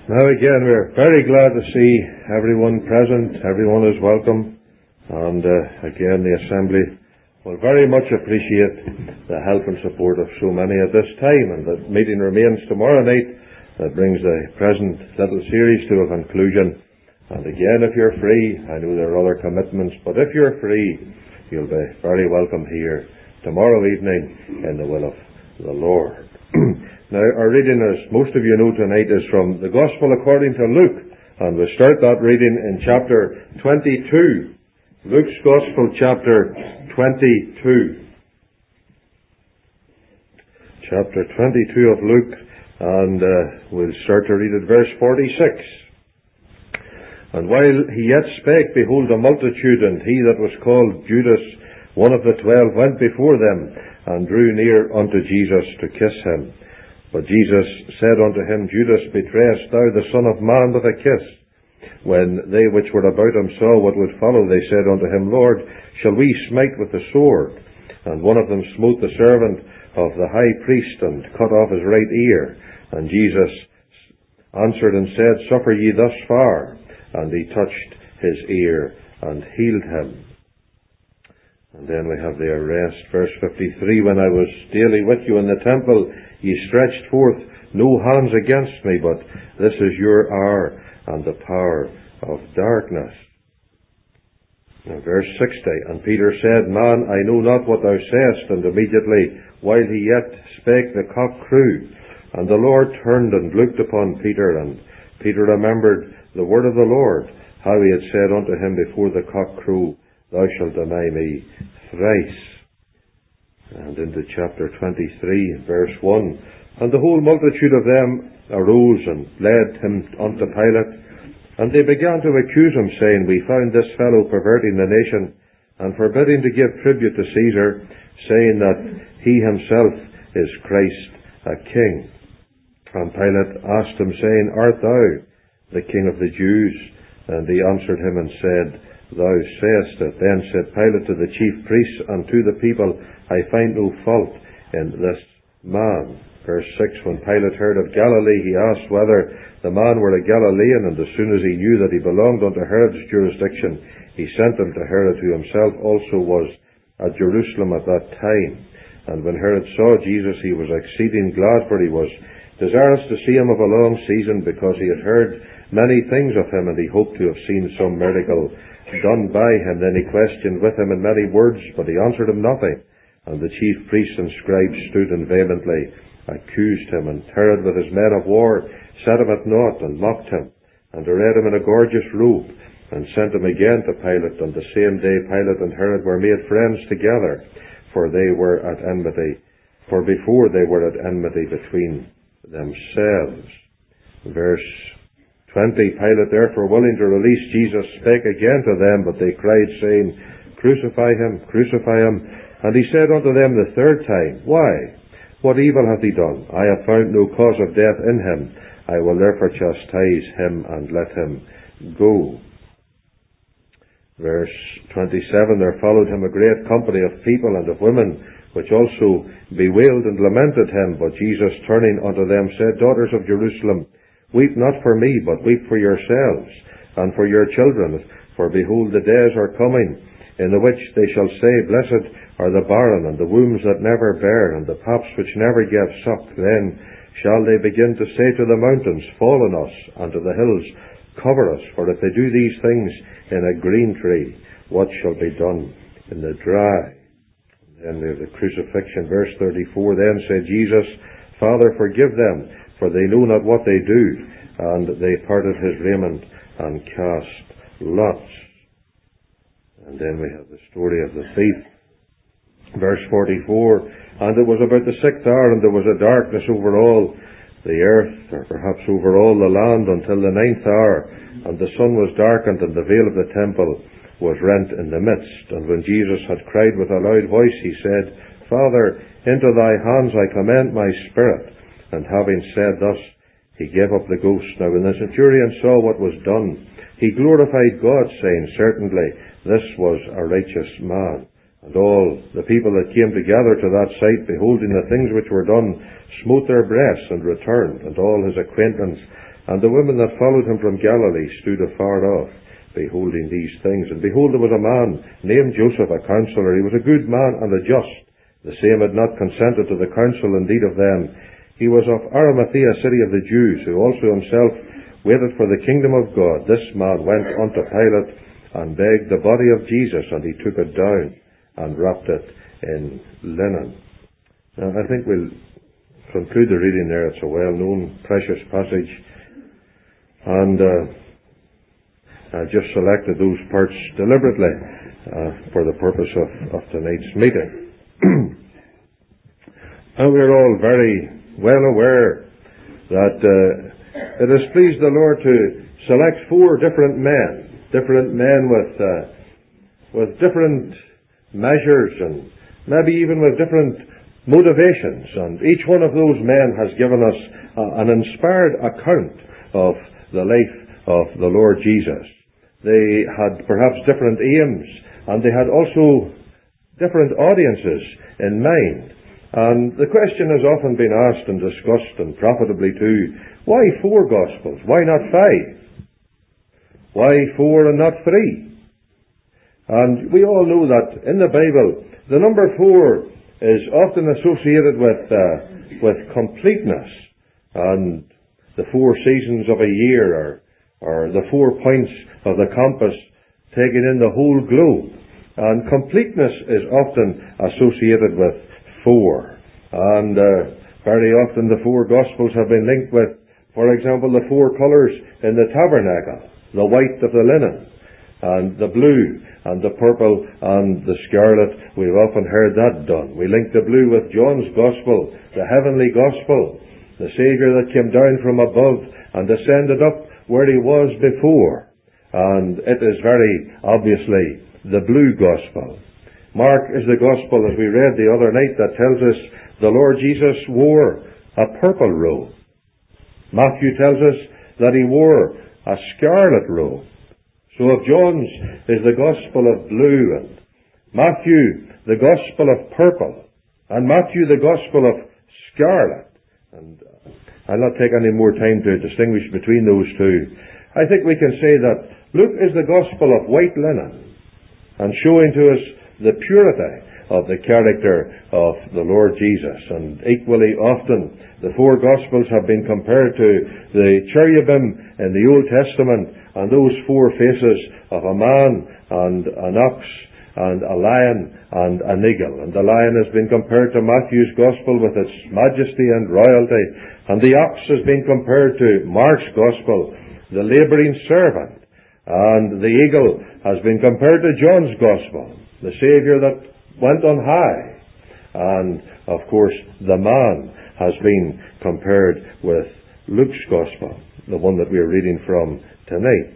Now again, we're very glad to see everyone present. Everyone is welcome. And again, the Assembly will very much appreciate the help and support of so many at this time. And the meeting remains tomorrow night. That brings the present little series to a conclusion. And again, if you're free, I know there are other commitments, but if you're free, you'll be very welcome here tomorrow evening in the will of the Lord. Now, our reading, as most of you know tonight, is from the Gospel according to Luke. And we'll start that reading in chapter 22. Luke's Gospel, chapter 22. Chapter 22 of Luke, and we'll start to read at verse 46. And while he yet spake, behold, a multitude, and he that was called Judas, one of the 12, went before them, and drew near unto Jesus to kiss him. But Jesus said unto him, Judas, betrayest thou the Son of Man with a kiss? When they which were about him saw what would follow, they said unto him, Lord, shall we smite with the sword? And one of them smote the servant of the high priest, and cut off his right ear. And Jesus answered and said, Suffer ye thus far. And he touched his ear, and healed him. And then we have the arrest, verse 53, When I was daily with you in the temple, ye stretched forth no hands against me, but this is your hour and the power of darkness. Now, verse 60, And Peter said, Man, I know not what thou sayest. And immediately, while he yet spake, the cock crew. And the Lord turned and looked upon Peter, and Peter remembered the word of the Lord, how he had said unto him before the cock crew, Thou shalt deny me thrice. And into chapter 23, verse 1. And the whole multitude of them arose and led him unto Pilate. And they began to accuse him, saying, We found this fellow perverting the nation, and forbidding to give tribute to Caesar, saying that he himself is Christ, a king. And Pilate asked him, saying, Art thou the king of the Jews? And he answered him and said, Thou sayest it. Then said Pilate to the chief priests and to the people, I find no fault in this man. Verse 6, When Pilate heard of Galilee, he asked whether the man were a Galilean, and as soon as he knew that he belonged unto Herod's jurisdiction, he sent him to Herod, who himself also was at Jerusalem at that time. And when Herod saw Jesus, he was exceeding glad, for he was desirous to see him of a long season, because he had heard many things of him, and he hoped to have seen some miracle done by him. Then he questioned with him in many words, but he answered him nothing. And the chief priests and scribes stood and vehemently accused him. And Herod with his men of war set him at naught, and mocked him, and arrayed him in a gorgeous robe, and sent him again to Pilate. And the same day Pilate and Herod were made friends together, for they were at enmity. For before they were at enmity between themselves. Verse 20, Pilate, therefore, willing to release Jesus, spake again to them, but they cried, saying, Crucify him, crucify him. And he said unto them the third time, Why? What evil hath he done? I have found no cause of death in him. I will therefore chastise him, and let him go. Verse 27, There followed him a great company of people and of women, which also bewailed and lamented him. But Jesus, turning unto them, said, Daughters of Jerusalem, weep not for me, but weep for yourselves, and for your children. For behold, the days are coming, in the which they shall say, Blessed are the barren, and the wombs that never bare, and the paps which never gave suck. Then shall they begin to say to the mountains, Fall on us, and to the hills, Cover us. For if they do these things in a green tree, what shall be done in the dry? And then we have the crucifixion, verse 34. Then said Jesus, Father, forgive them, for they know not what they do. And they parted his raiment, and cast lots. And then we have the story of the thief. Verse 44, And it was about the 6th hour, and there was a darkness over all the earth, or perhaps over all the land, until the 9th hour. And the sun was darkened, and the veil of the temple was rent in the midst. And when Jesus had cried with a loud voice, he said, Father, into thy hands I commend my spirit. And having said thus, he gave up the ghost. Now when the centurion saw what was done, he glorified God, saying, Certainly this was a righteous man. And all the people that came together to that sight, beholding the things which were done, smote their breasts and returned, and all his acquaintance And the women that followed him from Galilee stood afar off, beholding these things. And behold, there was a man named Joseph, a counselor. He was a good man and a just. The same had not consented to the counsel indeed of them. He was of Arimathea, city of the Jews, who also himself waited for the kingdom of God. This man went unto Pilate and begged the body of Jesus, and he took it down and wrapped it in linen. Now, I think we'll conclude the reading there. It's a well-known, precious passage. And I just selected those parts deliberately for the purpose of tonight's meeting. And we're all very well aware that it has pleased the Lord to select 4 different men with different measures and maybe even with different motivations. And each one of those men has given us an inspired account of the life of the Lord Jesus. They had perhaps different aims, and they had also different audiences in mind. And the question has often been asked and discussed, and profitably too, why 4 Gospels? Why not 5? Why 4 and not 3? And we all know that in the Bible, the number 4 is often associated with completeness, and the 4 seasons of a year, or the 4 points of the compass taken in the whole globe. And completeness is often associated with 4. And very often the 4 Gospels have been linked with, for example, the 4 colours in the tabernacle: the white of the linen, and the blue, and the purple, and the scarlet. We've often heard that done. We link the blue with John's Gospel, the heavenly Gospel, the Saviour that came down from above and descended up where he was before. And it is very obviously the blue Gospel. Mark is the Gospel, as we read the other night, that tells us the Lord Jesus wore a purple robe. Matthew tells us that he wore a scarlet robe. So if John's is the Gospel of blue, and Matthew the Gospel of purple, and Matthew the Gospel of scarlet, and I'll not take any more time to distinguish between those two, I think we can say that Luke is the Gospel of white linen, and showing to us the purity of the character of the Lord Jesus. And equally often, the 4 Gospels have been compared to the cherubim in the Old Testament, and those 4 faces of a man and an ox and a lion and an eagle. And the lion has been compared to Matthew's Gospel with its majesty and royalty, and the ox has been compared to Mark's Gospel, the labouring servant, and the eagle has been compared to John's Gospel, the Saviour that went on high. And, of course, the man has been compared with Luke's Gospel, the one that we are reading from tonight.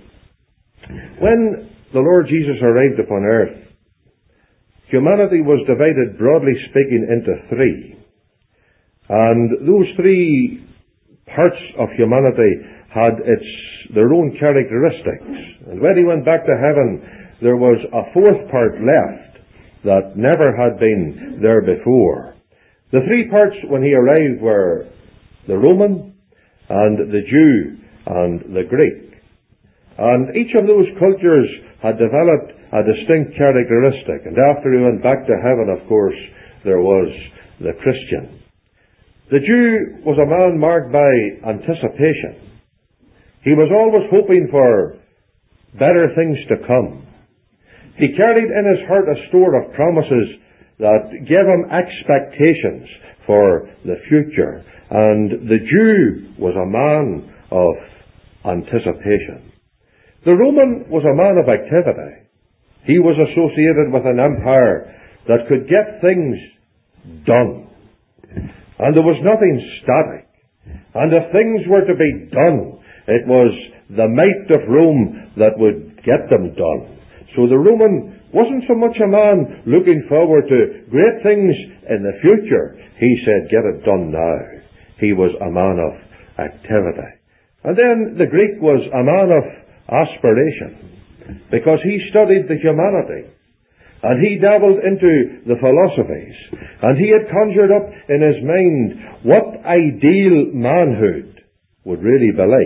When the Lord Jesus arrived upon earth, humanity was divided, broadly speaking, into 3. And those 3 parts of humanity had their own characteristics. And when he went back to heaven, there was a 4th part left that never had been there before. The 3 parts when he arrived were the Roman, and the Jew, and the Greek. And each of those cultures had developed a distinct characteristic. And after he went back to heaven, of course, there was the Christian. The Jew was a man marked by anticipation. He was always hoping for better things to come. He carried in his heart a store of promises that gave him expectations for the future. And the Jew was a man of anticipation. The Roman was a man of activity. He was associated with an empire that could get things done. And there was nothing static. And if things were to be done, it was the might of Rome that would get them done. So the Roman wasn't so much a man looking forward to great things in the future. He said, get it done now. He was a man of activity. And then the Greek was a man of aspiration, because he studied the humanities, and he dabbled into the philosophies, and he had conjured up in his mind what ideal manhood would really be like.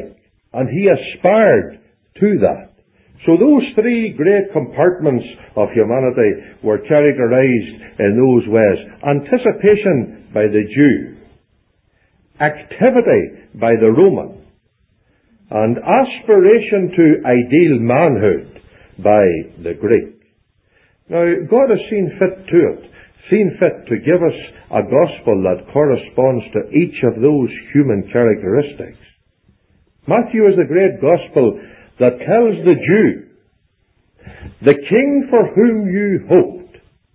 And he aspired to that. So those three great compartments of humanity were characterized in those ways. Anticipation by the Jew, activity by the Roman, and aspiration to ideal manhood by the Greek. Now, God has seen fit to give us a gospel that corresponds to each of those human characteristics. Matthew is the great gospel that tells the Jew, the King for whom you hoped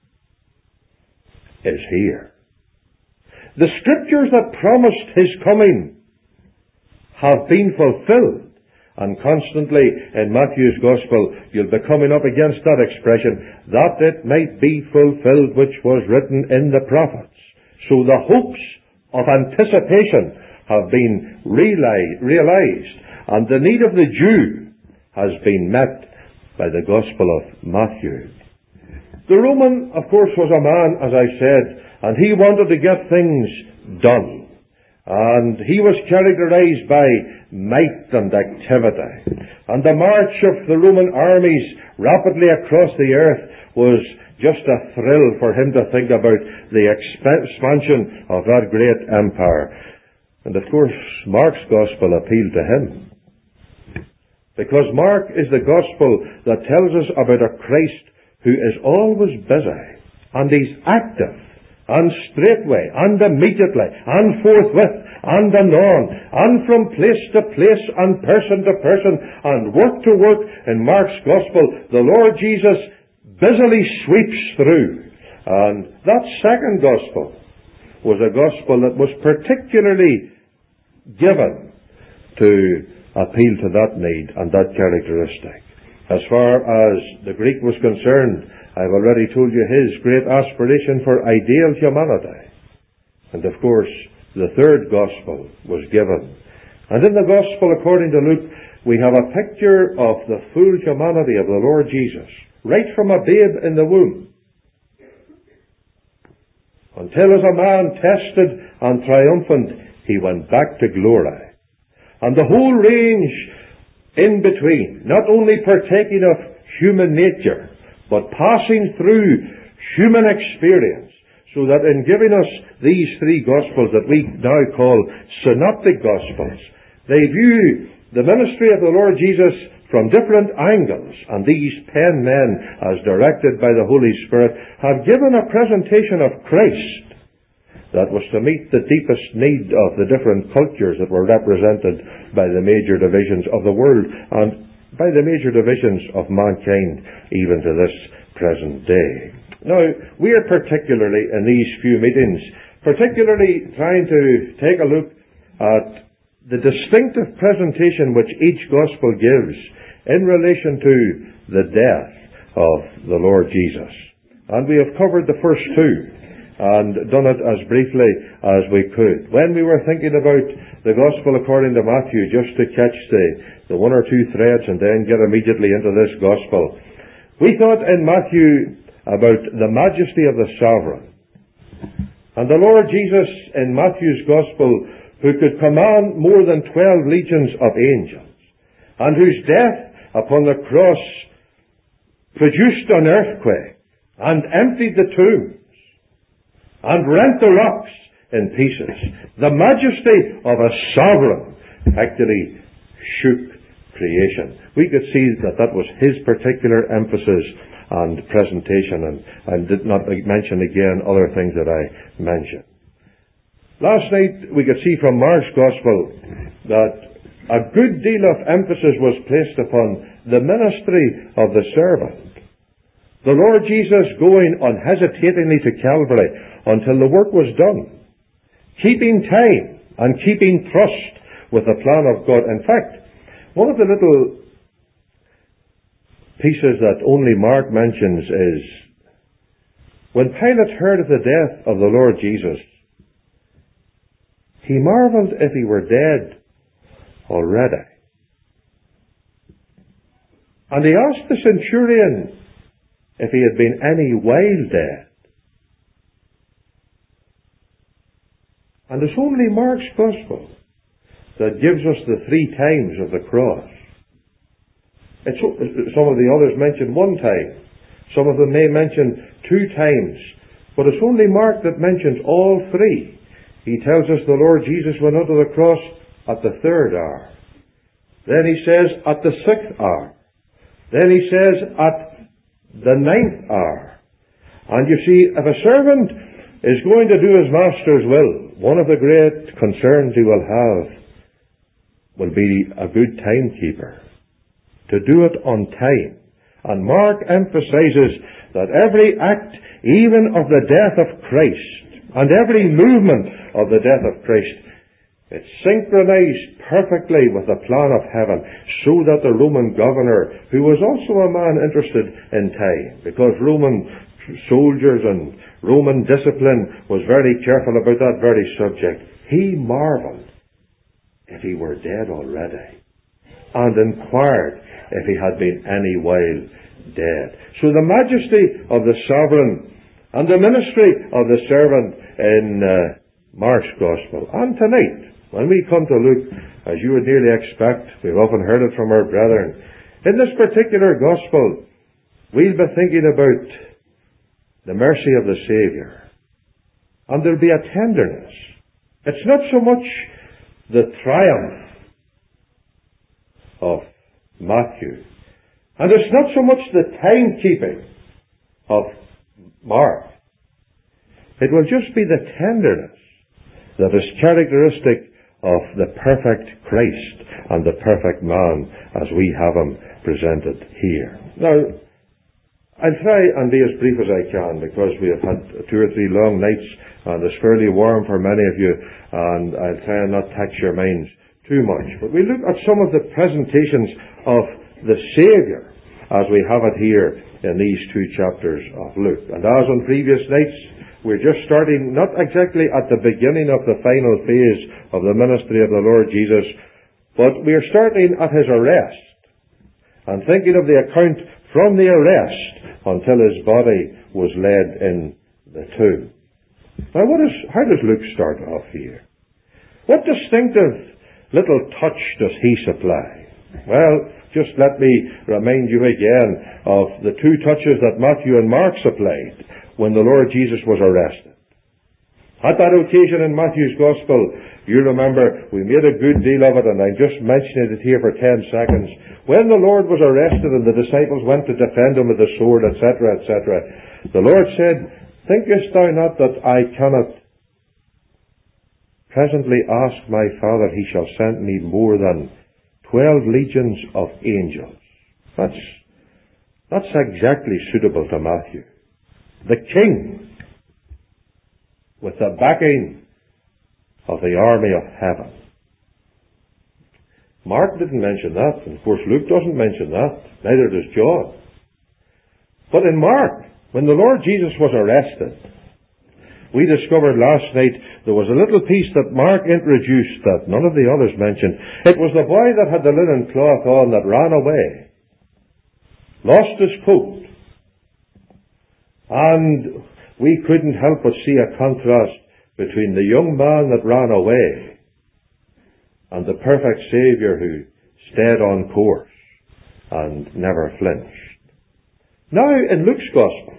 is here. The scriptures that promised his coming have been fulfilled. And constantly in Matthew's gospel, you'll be coming up against that expression, that it might be fulfilled which was written in the prophets. So the hopes of anticipation have been realized, and the need of the Jew has been met by the Gospel of Matthew. The Roman, of course, was a man, as I said, and he wanted to get things done. And he was characterized by might and activity. And the march of the Roman armies rapidly across the earth was just a thrill for him to think about the expansion of that great empire. And of course, Mark's Gospel appealed to him. Because Mark is the Gospel that tells us about a Christ who is always busy, and he's active, and straightway, and immediately, and forthwith, and anon, and from place to place, and person to person, and work to work. In Mark's Gospel, the Lord Jesus busily sweeps through. And that second Gospel was a Gospel that was particularly given to appeal to that need and that characteristic. As far as the Greek was concerned, I've already told you his great aspiration for ideal humanity. And of course, the third Gospel was given. And in the Gospel according to Luke, we have a picture of the full humanity of the Lord Jesus, right from a babe in the womb, until as a man tested and triumphant, he went back to glory. And the whole range in between, not only partaking of human nature, but passing through human experience, so that in giving us these three Gospels that we now call synoptic Gospels, they view the ministry of the Lord Jesus from different angles, and these 10 men, as directed by the Holy Spirit, have given a presentation of Christ that was to meet the deepest need of the different cultures that were represented by the major divisions of the world and by the major divisions of mankind even to this present day. Now, we are particularly in these few meetings, particularly trying to take a look at the distinctive presentation which each Gospel gives in relation to the death of the Lord Jesus. And we have covered the first two and done it as briefly as we could. When we were thinking about the Gospel according to Matthew, just to catch the one or two threads and then get immediately into this Gospel, we thought in Matthew about the majesty of the sovereign. And the Lord Jesus in Matthew's Gospel, who could command more than 12 legions of angels, and whose death upon the cross produced an earthquake and emptied the tombs and rent the rocks in pieces. The majesty of a sovereign actually shook creation. We could see that that was his particular emphasis and presentation, and did not mention again other things that I mentioned. Last night we could see from Mark's Gospel that a good deal of emphasis was placed upon the ministry of the servant. The Lord Jesus going unhesitatingly to Calvary until the work was done, keeping time and keeping trust with the plan of God. In fact, one of the little pieces that only Mark mentions is when Pilate heard of the death of the Lord Jesus, he marveled if he were dead already. And he asked the centurion if he had been any while dead. And it's only Mark's Gospel that gives us the 3 times of the cross. Some of the others mention 1 time. Some of them may mention 2 times. But it's only Mark that mentions all 3. He tells us the Lord Jesus went unto the cross at the 3rd hour. Then he says at the 6th hour. Then he says at the 9th hour. And you see, if a servant is going to do his master's will, one of the great concerns he will have will be a good timekeeper. To do it on time. And Mark emphasizes that every act, even of the death of Christ, and every movement of the death of Christ, it's synchronized perfectly with the plan of heaven, so that the Roman governor, who was also a man interested in time, because Roman soldiers and Roman discipline was very careful about that very subject, he marveled if he were dead already, and inquired if he had been any while dead. So the majesty of the sovereign and the ministry of the servant in Mark's Gospel. And tonight, when we come to Luke, as you would nearly expect, we've often heard it from our brethren, in this particular Gospel, we'll be thinking about the mercy of the Saviour. And there'll be a tenderness. It's not so much the triumph of Matthew, and it's not so much the timekeeping of Mark. It will just be the tenderness that is characteristic of the perfect Christ and the perfect man as we have him presented here. Now, I'll try and be as brief as I can, because we have had 2 or 3 long nights and it's fairly warm for many of you, and I'll try and not tax your minds too much. But we look at some of the presentations of the Saviour as we have it here in these 2 chapters of Luke. And as on previous nights, we're just starting not exactly at the beginning of the final phase of the ministry of the Lord Jesus, but we're starting at his arrest and thinking of the account from the arrest until his body was led in the tomb. Now, how does Luke start off here? What distinctive little touch does he supply? Well, just let me remind you again of the 2 touches that Matthew and Mark supplied when the Lord Jesus was arrested. At that occasion in Matthew's Gospel, you remember, we made a good deal of it, and I'm just mentioning it here for 10 seconds. When the Lord was arrested and the disciples went to defend him with the sword, etc., etc., the Lord said, "Thinkest thou not that I cannot presently ask my Father, he shall send me more than 12 legions of angels?" That's exactly suitable to Matthew. The king, with the backing of the army of heaven. Mark didn't mention that, and of course Luke doesn't mention that, neither does John. But in Mark, when the Lord Jesus was arrested, we discovered last night there was a little piece that Mark introduced that none of the others mentioned. It was the boy that had the linen cloth on that ran away, lost his coat. And we couldn't help but see a contrast between the young man that ran away and the perfect Saviour who stayed on course and never flinched. Now, in Luke's Gospel,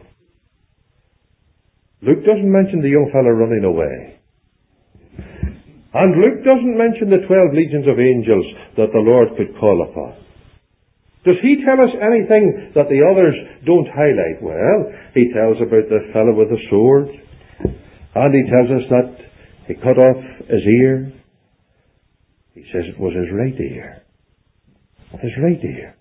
Luke doesn't mention the young fellow running away. And Luke doesn't mention the 12 legions of angels that the Lord could call upon. Does he tell us anything that the others don't highlight? Well, he tells about the fellow with the sword, and he tells us that he cut off his ear. He says it was his right ear. His right ear.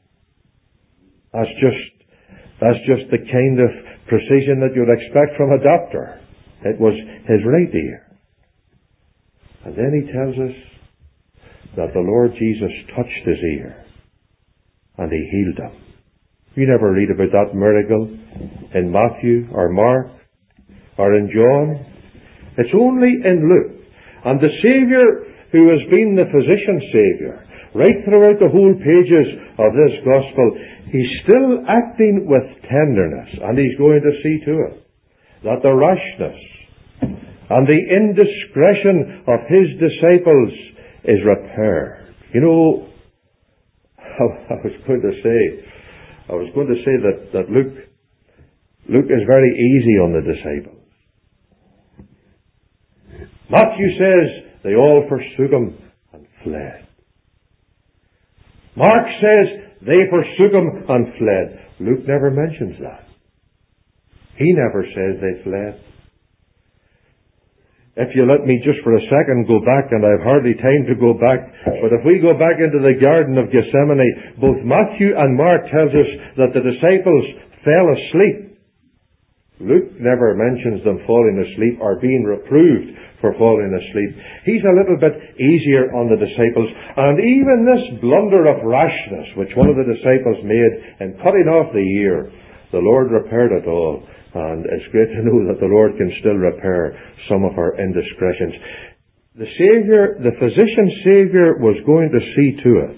That's just the kind of precision that you'd expect from a doctor. It was his right ear. And then he tells us that the Lord Jesus touched his ear and he healed him. You never read about that miracle in Matthew or Mark or in John. It's only in Luke. And the Saviour, who has been the physician Saviour, right throughout the whole pages of this Gospel, he's still acting with tenderness, and he's going to see to it that the rashness and the indiscretion of his disciples is repaired. You know, I was going to say that Luke is very easy on the disciples. Matthew says they all forsook him and fled. Mark says they forsook him and fled. Luke never mentions that. He never says they fled. If you let me just for a second go back, and I've hardly time to go back, but if we go back into the Garden of Gethsemane, both Matthew and Mark tells us that the disciples fell asleep. Luke never mentions them falling asleep or being reproved for falling asleep. He's a little bit easier on the disciples. And even this blunder of rashness, which one of the disciples made in cutting off the ear, the Lord repaired it all. And it's great to know that the Lord can still repair some of our indiscretions. The Saviour, the physician Saviour, was going to see to it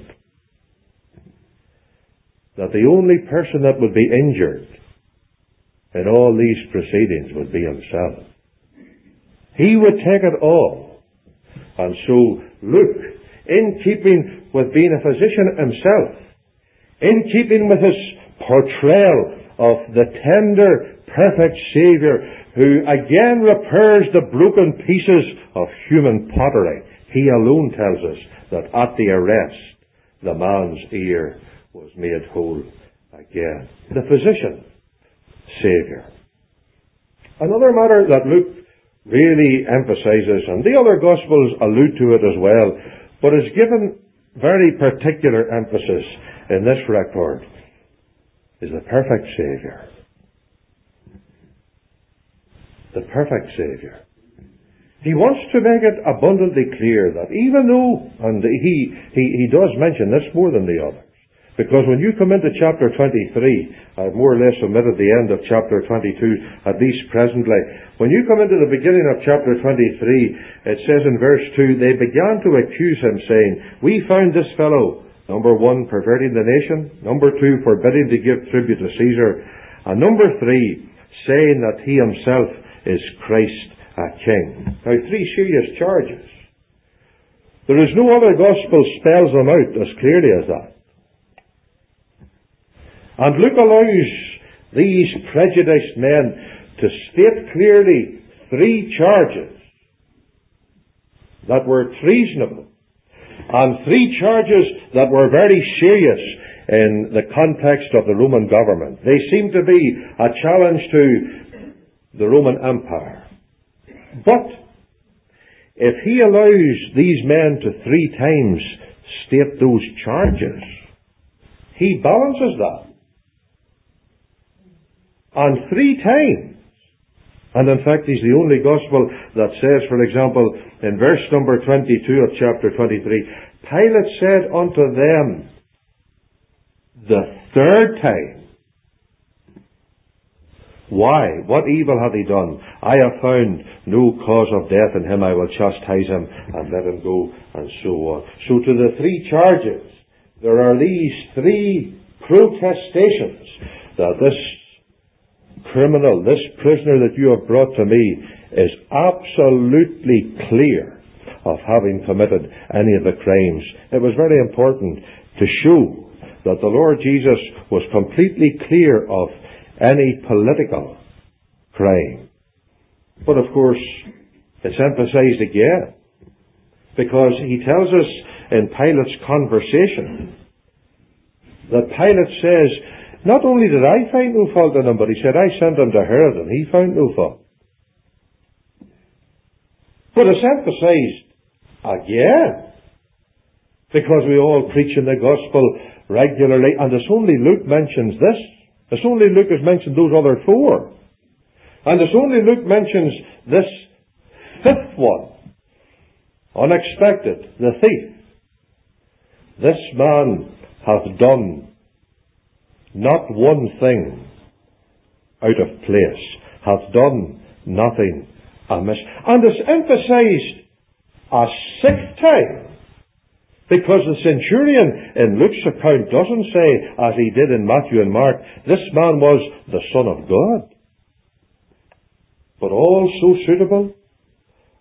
that the only person that would be injured in all these proceedings would be himself. He would take it all. And so Luke, in keeping with being a physician himself, in keeping with his portrayal of the tender, perfect Saviour, who again repairs the broken pieces of human pottery, he alone tells us that at the arrest, the man's ear was made whole again. The physician Saviour. Another matter that Luke really emphasizes, and the other Gospels allude to it as well, but is given very particular emphasis in this record, is the perfect Saviour. The perfect Saviour. He wants to make it abundantly clear that even though, and he does mention this more than the others, because when you come into chapter 23, I've more or less omitted the end of chapter 22, at least presently. When you come into the beginning of chapter 23, it says in verse 2, they began to accuse him, saying, we found this fellow, number 1, perverting the nation, number 2, forbidding to give tribute to Caesar, and number 3, saying that he himself is Christ a king. Now, 3 serious charges. There is no other gospel spells them out as clearly as that. And Luke allows these prejudiced men to state clearly 3 charges that were treasonable and 3 charges that were very serious in the context of the Roman government. They seem to be a challenge to the Roman Empire. But if he allows these men to 3 times state those charges, he balances that. And 3 times. And in fact, he's the only gospel that says, for example, in verse number 22 of chapter 23, Pilate said unto them the 3rd time, why? What evil hath he done? I have found no cause of death in him. I will chastise him and let him go, and so on. So to the 3 charges, there are these 3 protestations that this criminal, this prisoner that you have brought to me, is absolutely clear of having committed any of the crimes. It was very important to show that the Lord Jesus was completely clear of any political crime. But of course, it's emphasized again, because he tells us in Pilate's conversation that Pilate says, not only did I find no fault in him, but he said, I sent him to Herod and he found no fault. But it's emphasized again, because we all preach in the gospel regularly, and it's only Luke mentions this. It's only Luke has mentioned those other 4. And it's only Luke mentions this 5th one. Unexpected, the thief. This man hath done not one thing out of place, hath done nothing amiss. And it's emphasized a 6th time, because the centurion in Luke's account doesn't say, as he did in Matthew and Mark, this man was the Son of God. But all so suitable,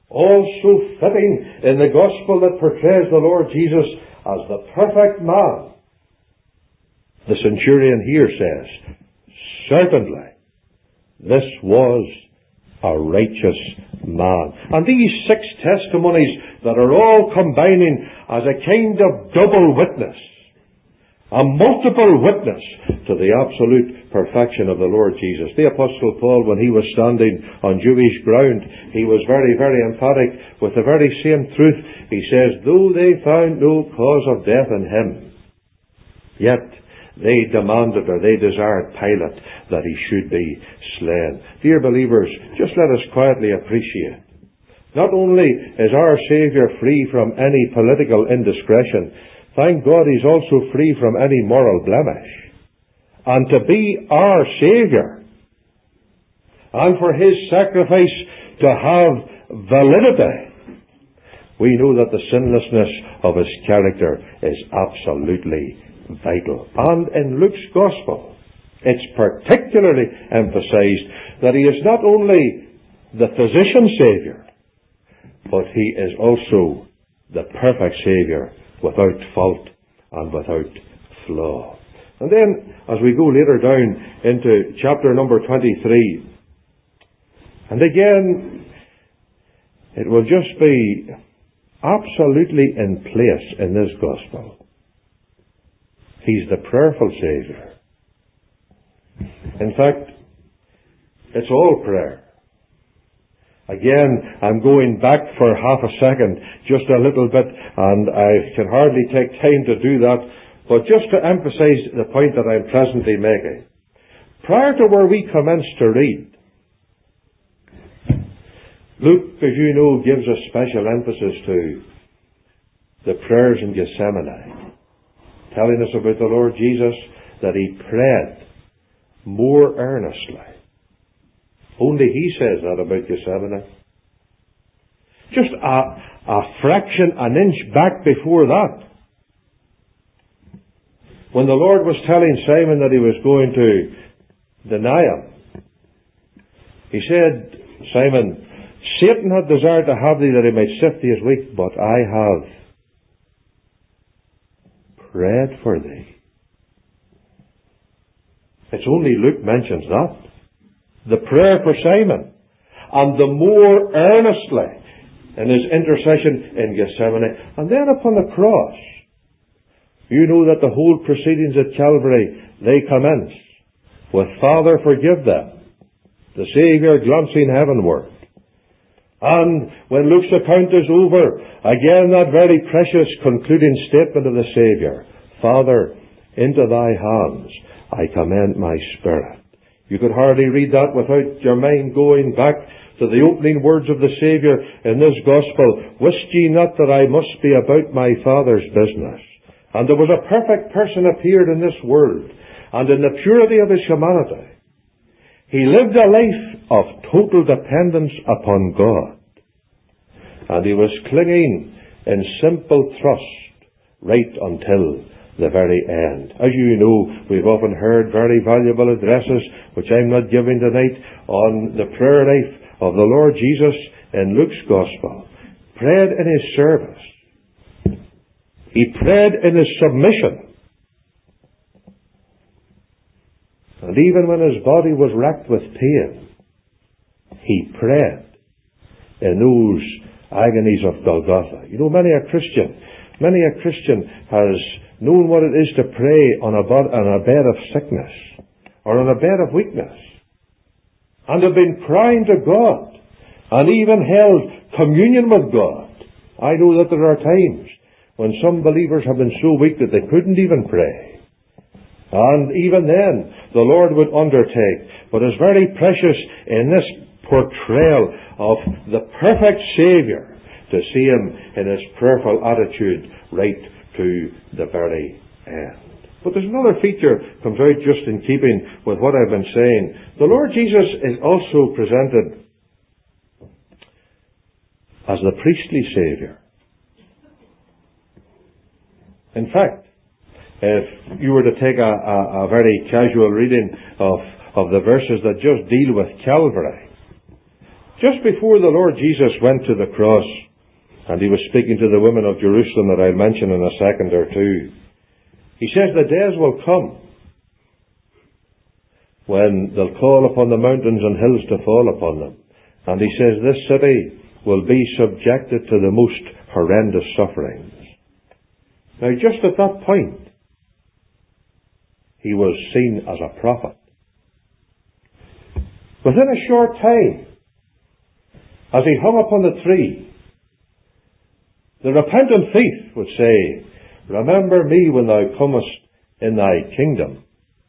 Also fitting in the gospel that portrays the Lord Jesus as the perfect man. The centurion here says, certainly, this was a righteous man. And these 6 testimonies that are all combining as a kind of double witness, a multiple witness to the absolute perfection of the Lord Jesus. The Apostle Paul, when he was standing on Jewish ground, he was very, very emphatic with the very same truth. He says, though they found no cause of death in him, yet they demanded, or they desired Pilate that he should be slain. Dear believers, just let us quietly appreciate. Not only is our Saviour free from any political indiscretion, thank God he's also free from any moral blemish. And to be our Saviour, and for his sacrifice to have validity, we know that the sinlessness of his character is absolutely vital. And in Luke's Gospel, it's particularly emphasized that he is not only the physician Saviour, but he is also the perfect Saviour, without fault and without flaw. And then, as we go later down into chapter number 23, and again, it will just be absolutely in place in this Gospel. He's the prayerful Saviour. In fact, it's all prayer. Again, I'm going back for half a second, just a little bit, and I can hardly take time to do that, but just to emphasize the point that I'm presently making. Prior to where we commence to read, Luke, as you know, gives a special emphasis to the prayers in Gethsemane, telling us about the Lord Jesus, that he prayed more earnestly. Only he says that about Gethsemane. Just a fraction, an inch back before that, when the Lord was telling Simon that he was going to deny him, he said, Simon, Satan had desired to have thee that he might sift thee as wheat, but I have prayed for thee. It's only Luke mentions that. The prayer for Simon, and the more earnestly in his intercession in Gethsemane, and then upon the cross. You know that the whole proceedings at Calvary, they commence with Father, forgive them, the Saviour glancing heavenward. And when Luke's account is over, again that very precious concluding statement of the Saviour, Father, into thy hands I commend my spirit. You could hardly read that without your mind going back to the opening words of the Saviour in this Gospel. Wist ye not that I must be about my Father's business? And there was a perfect person appeared in this world, and in the purity of his humanity, he lived a life of total dependence upon God. And he was clinging in simple trust right until the very end. As you know, we've often heard very valuable addresses, which I'm not giving tonight, on the prayer life of the Lord Jesus in Luke's Gospel. Prayed in his service. He prayed in his submission. And even when his body was racked with pain, he prayed in those agonies of Golgotha. You know, many a Christian has known what it is to pray on a bed of sickness or on a bed of weakness, and have been crying to God and even held communion with God. I know that there are times when some believers have been so weak that they couldn't even pray, and even then the Lord would undertake. But it's very precious in this portrayal of the perfect Saviour to see him in his prayerful attitude right to the very end. But there's another feature comes out just in keeping with what I've been saying. The Lord Jesus is also presented as the priestly Saviour. In fact, if you were to take a very casual reading of the verses that just deal with Calvary, Just before the Lord Jesus went to the cross, and he was speaking to the women of Jerusalem that I'll mention in a second or two, he says the days will come when they'll call upon the mountains and hills to fall upon them. And he says this city will be subjected to the most horrendous sufferings. Now, just at that point, he was seen as a prophet. Within a short time, as he hung upon the tree, the repentant thief would say, "Remember me when thou comest in thy kingdom."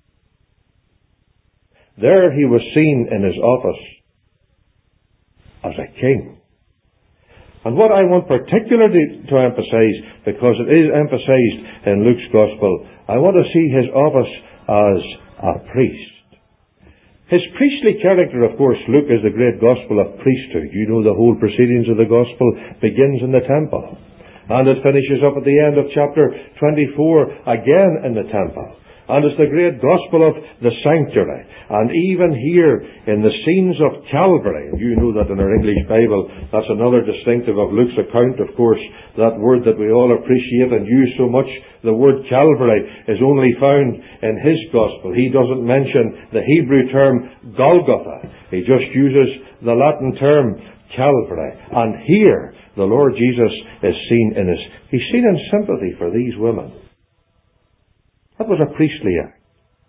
There he was seen in his office as a king. And what I want particularly to emphasize, because it is emphasized in Luke's Gospel, I want to see his office as a priest. His priestly character, of course, Luke is the great Gospel of priesthood. You know the whole proceedings of the Gospel begins in the temple. And it finishes up at the end of chapter 24, again in the temple. And it's the great gospel of the sanctuary. And even here in the scenes of Calvary, you know that in our English Bible, that's another distinctive of Luke's account, of course, that word that we all appreciate and use so much, the word Calvary, is only found in his gospel. He doesn't mention the Hebrew term Golgotha. He just uses the Latin term Calvary. And here, the Lord Jesus is seen he's seen in sympathy for these women. That was a priestly act.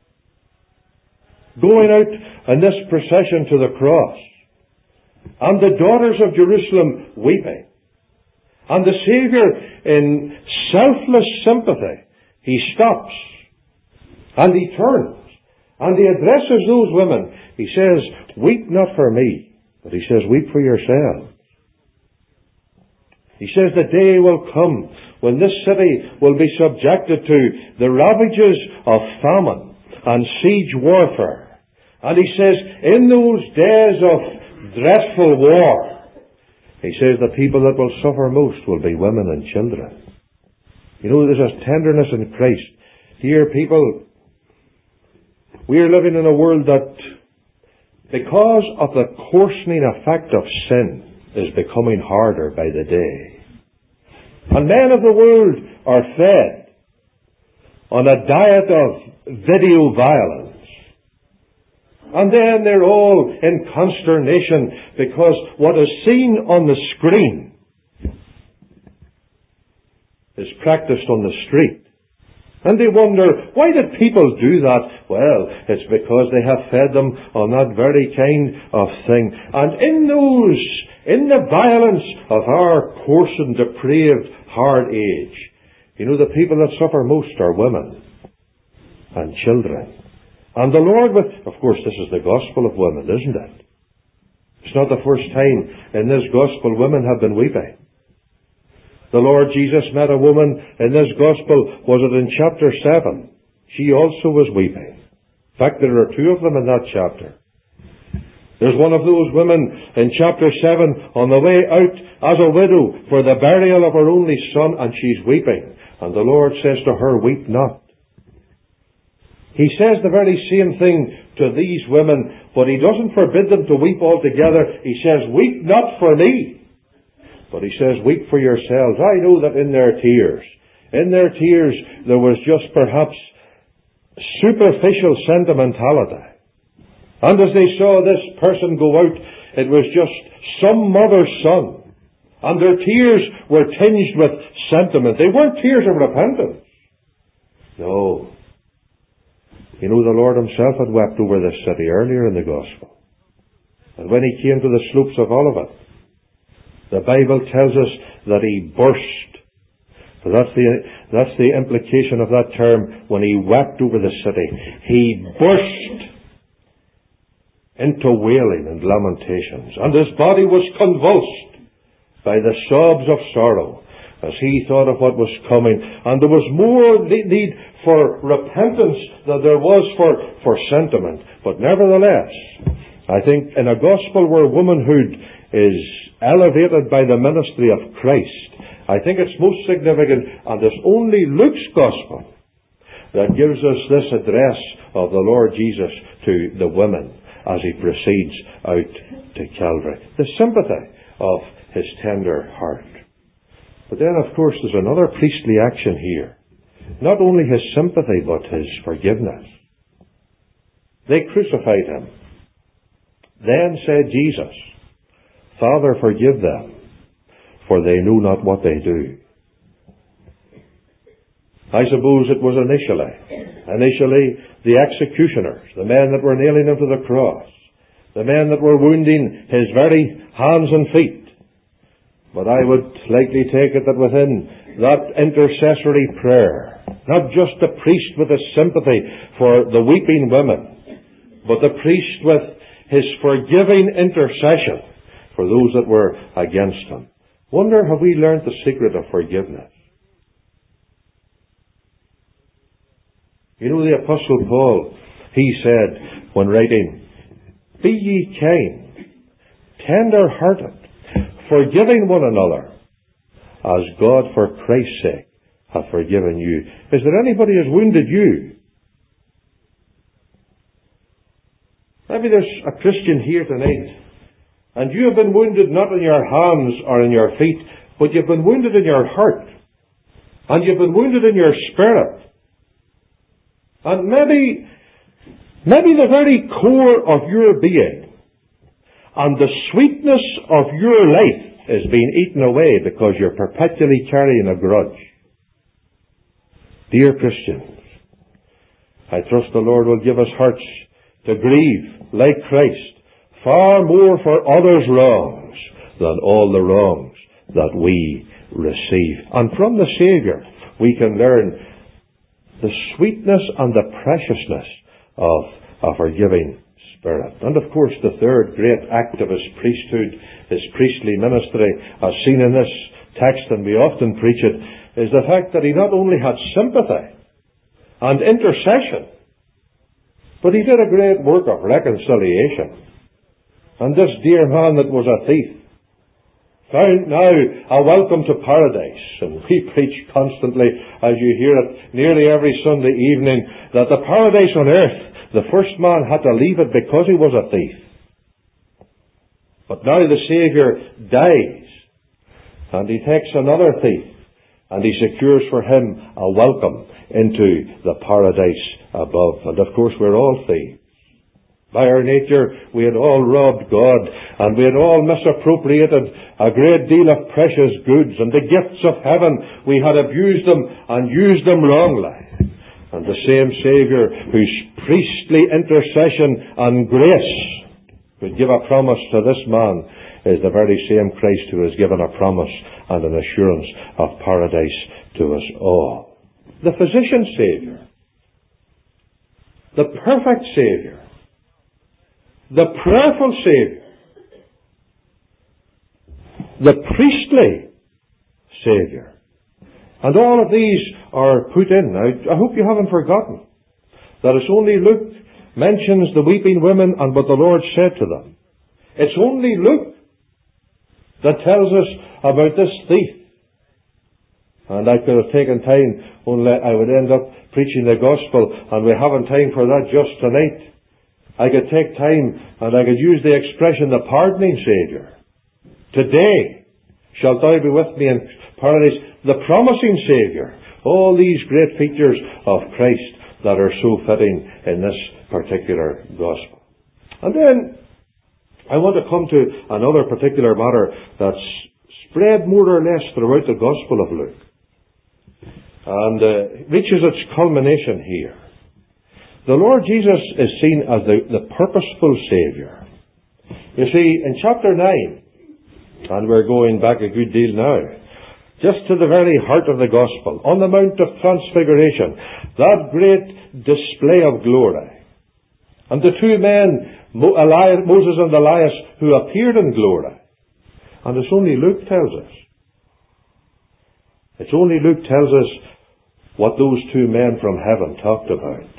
Going out in this procession to the cross, and the daughters of Jerusalem weeping, and the Saviour in selfless sympathy, he stops, and he turns, and he addresses those women. He says, "Weep not for me," but he says, "Weep for yourselves." He says the day will come when this city will be subjected to the ravages of famine and siege warfare. And he says, in those days of dreadful war, he says the people that will suffer most will be women and children. You know, there's a tenderness in Christ. Dear people, we are living in a world that, because of the coarsening effect of sin, is becoming harder by the day. And men of the world are fed on a diet of video violence. And then they're all in consternation because what is seen on the screen is practiced on the street. And they wonder, why did people do that? Well, it's because they have fed them on that very kind of thing. And in the violence of our coarse and depraved hard age, you know, the people that suffer most are women and children. And the Lord, of course, this is the gospel of women, isn't it? It's not the first time in this gospel women have been weeping. The Lord Jesus met a woman in this gospel, was it in chapter 7? She also was weeping. In fact, there are two of them in that chapter. There's one of those women in chapter 7 on the way out as a widow for the burial of her only son, and she's weeping. And the Lord says to her, "Weep not." He says the very same thing to these women, but he doesn't forbid them to weep altogether. He says, "Weep not for me." But he says, "Weep for yourselves." I know that in their tears, there was just perhaps superficial sentimentality. And as they saw this person go out, it was just some mother's son. And their tears were tinged with sentiment. They weren't tears of repentance. No. You know, the Lord himself had wept over this city earlier in the Gospel. And when he came to the slopes of Olivet, the Bible tells us that he burst. So that's the implication of that term, when he wept over the city. He burst into wailing and lamentations, and his body was convulsed by the sobs of sorrow as he thought of what was coming. And there was more need for repentance than there was for sentiment. But nevertheless, I think in a gospel where womanhood is elevated by the ministry of Christ, I think it's most significant, and it's only Luke's gospel that gives us this address of the Lord Jesus to the women. as he proceeds out to Calvary. The sympathy of his tender heart. But then, of course, there's another priestly action here. Not only his sympathy, but his forgiveness. They crucified him. Then said Jesus, Father, forgive them, for they know not what they do. I suppose it was initially the executioners, the men that were nailing him to the cross, the men that were wounding his very hands and feet. But I would likely take it that within that intercessory prayer, not just the priest with his sympathy for the weeping women, but the priest with his forgiving intercession for those that were against him. Wonder, have we learned the secret of forgiveness? You know, the Apostle Paul, he said when writing, Be ye kind, tender-hearted, forgiving one another, as God for Christ's sake hath forgiven you. Is there anybody who has wounded you? Maybe there's a Christian here tonight, and you have been wounded not in your hands or in your feet, but you've been wounded in your heart, and you've been wounded in your spirit. And maybe the very core of your being and the sweetness of your life is being eaten away because you're perpetually carrying a grudge. Dear Christians, I trust the Lord will give us hearts to grieve, like Christ, far more for others' wrongs than all the wrongs that we receive. And from the Saviour we can learn the sweetness and the preciousness of a forgiving spirit. And of course the third great act of his priesthood, his priestly ministry, as seen in this text, and we often preach it, is the fact that he not only had sympathy and intercession, but he did a great work of reconciliation. And this dear man that was a thief found now a welcome to paradise. And we preach constantly, as you hear it nearly every Sunday evening, that the paradise on earth, the first man had to leave it because he was a thief. But now the Saviour dies, and he takes another thief, and he secures for him a welcome into the paradise above. And of course we're all thieves. By our nature, we had all robbed God, and we had all misappropriated a great deal of precious goods, and the gifts of heaven, we had abused them and used them wrongly. And the same Saviour, whose priestly intercession and grace would give a promise to this man, is the very same Christ who has given a promise and an assurance of paradise to us all. The physician Saviour, the perfect Saviour, the prayerful Saviour, the priestly Saviour. And all of these are put in. Now, I hope you haven't forgotten that it's only Luke mentions the weeping women and what the Lord said to them. It's only Luke that tells us about this thief. And I could have taken time, only I would end up preaching the gospel, and we haven't time for that just tonight. I could take time and I could use the expression, the pardoning Saviour. Today shalt thou be with me in paradise. The promising Saviour. All these great features of Christ that are so fitting in this particular gospel. And then I want to come to another particular matter that's spread more or less throughout the Gospel of Luke, and reaches its culmination here. The Lord Jesus is seen as the purposeful Saviour. You see, in chapter 9, and we're going back a good deal now, just to the very heart of the Gospel, on the Mount of Transfiguration, that great display of glory, and the two men, Moses and Elias, who appeared in glory. And it's only Luke tells us. It's only Luke tells us what those two men from heaven talked about.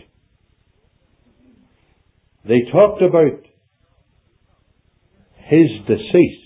They talked about his decease,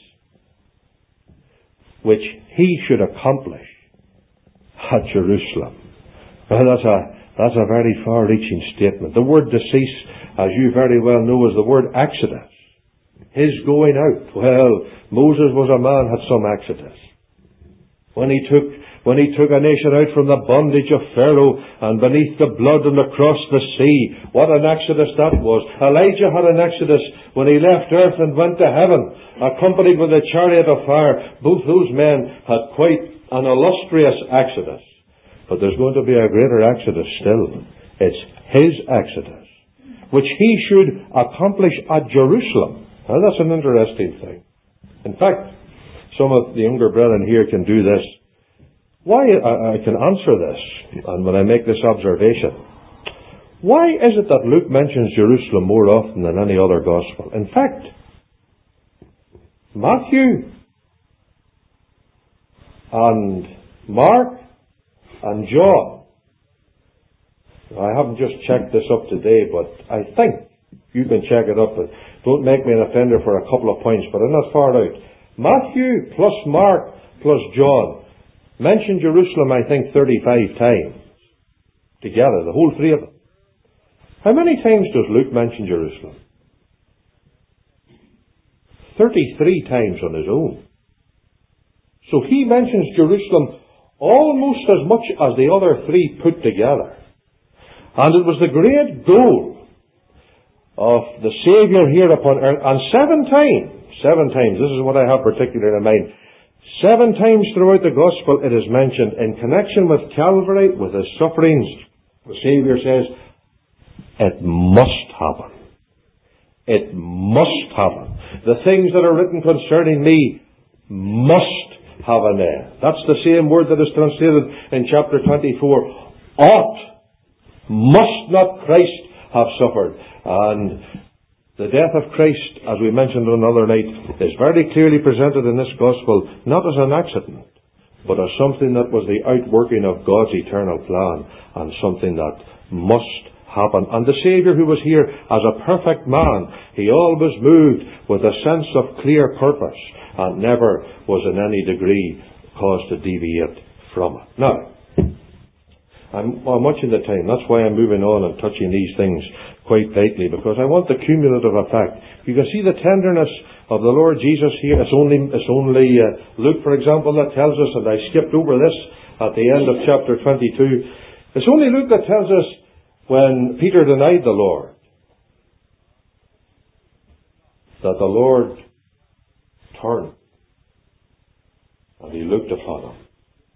which he should accomplish at Jerusalem. Well, That's a very far-reaching statement. The word decease, as you very well know, is the word exodus. His going out. Well, Moses was a man, had some exodus. When he took a nation out from the bondage of Pharaoh and beneath the blood and across the sea, what an exodus that was. Elijah had an exodus when he left earth and went to heaven, accompanied with a chariot of fire. Both those men had quite an illustrious exodus. But there's going to be a greater exodus still. It's his exodus, which he should accomplish at Jerusalem. Now that's an interesting thing. In fact, some of the younger brethren here can do this. Why, I can answer this, and when I make this observation, why is it that Luke mentions Jerusalem more often than any other gospel? In fact, Matthew and Mark and John, I haven't just checked this up today, but I think you can check it up. But don't make me an offender for a couple of points, but I'm not far out. Matthew plus Mark plus John mention Jerusalem, I think, 35 times together, the whole three of them. How many times does Luke mention Jerusalem? 33 times on his own. So he mentions Jerusalem almost as much as the other three put together. And it was the great goal of the Saviour here upon earth, and seven times, this is what I have particularly in mind, 7 times throughout the Gospel it is mentioned in connection with Calvary, with His sufferings. The Saviour says, it must happen. It must happen. The things that are written concerning me must have an end. That's the same word that is translated in chapter 24. Ought, must not Christ have suffered? And the death of Christ, as we mentioned another night, is very clearly presented in this Gospel, not as an accident, but as something that was the outworking of God's eternal plan, and something that must happen. And the Saviour, who was here as a perfect man, he always moved with a sense of clear purpose, and never was in any degree caused to deviate from it. Now, I'm watching the time. That's why I'm moving on and touching these things quite lightly, because I want the cumulative effect. You can see the tenderness of the Lord Jesus here. It's only Luke, for example, that tells us, and I skipped over this at the end of chapter 22. It's only Luke that tells us when Peter denied the Lord, that the Lord turned and he looked upon him.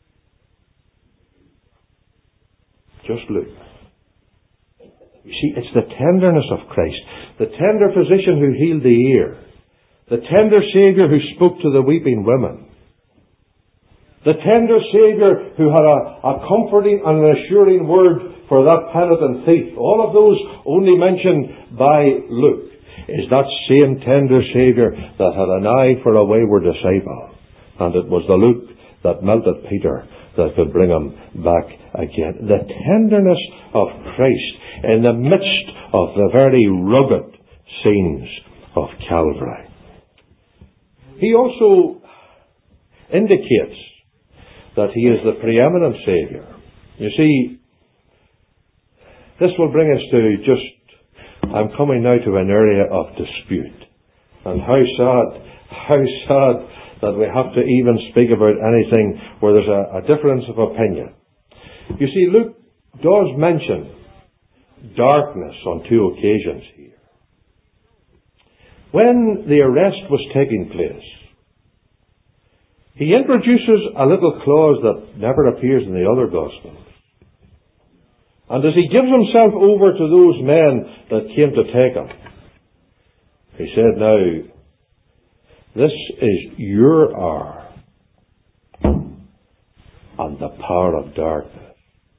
Just look. You see, it's the tenderness of Christ, the tender physician who healed the ear, the tender Saviour who spoke to the weeping women, the tender Saviour who had a comforting and an assuring word for that penitent thief. All of those only mentioned by Luke. Is that same tender Saviour that had an eye for a wayward disciple. And it was the Luke that melted Peter that could bring him back again. The tenderness of Christ in the midst of the very rugged scenes of Calvary. He also indicates that he is the preeminent Saviour. You see, this will bring us to I'm coming now to an area of dispute. And how sad that we have to even speak about anything where there's a difference of opinion. You see, Luke does mention darkness on 2 occasions here. When the arrest was taking place, he introduces a little clause that never appears in the other Gospels. And as he gives himself over to those men that came to take him, he said, now, this is your hour and the power of darkness.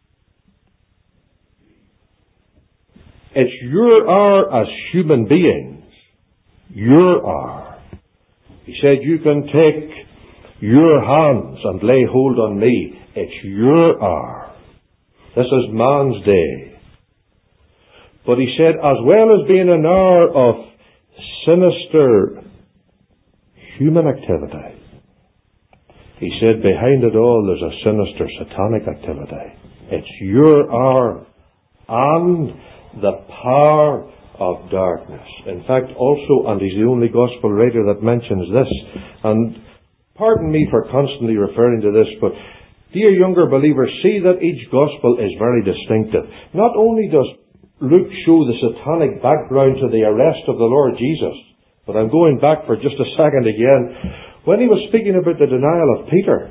It's your hour as human beings. Your hour. He said, you can take your hands and lay hold on me. It's your hour. This is man's day. But he said, as well as being an hour of sinister human activity, he said, behind it all there's a sinister satanic activity. It's your hour and the power of darkness. In fact, also, and he's the only gospel writer that mentions this, and pardon me for constantly referring to this, but dear younger believers, see that each gospel is very distinctive. Not only does Luke show the satanic background to the arrest of the Lord Jesus, but I'm going back for just a second again. When he was speaking about the denial of Peter,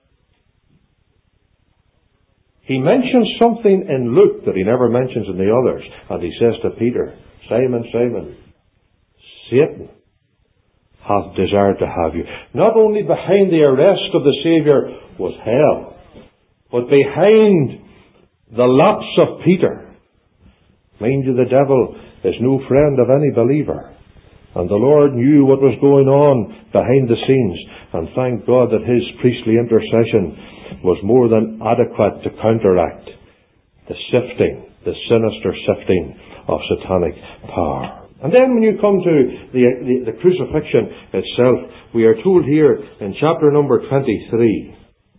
he mentions something in Luke that he never mentions in the others. And he says to Peter, Simon, Simon, Satan hath desired to have you. Not only behind the arrest of the Saviour was hell, but behind the lapse of Peter. Mind you, the devil is no friend of any believer. And the Lord knew what was going on behind the scenes. And thank God that his priestly intercession was more than adequate to counteract the sifting, the sinister sifting of satanic power. And then when you come to the crucifixion itself, we are told here in chapter number 23,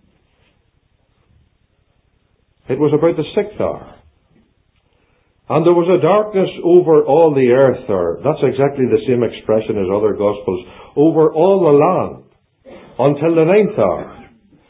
it was about the 6th hour. And there was a darkness over all the earth, or that's exactly the same expression as other Gospels, over all the land, until the 9th hour.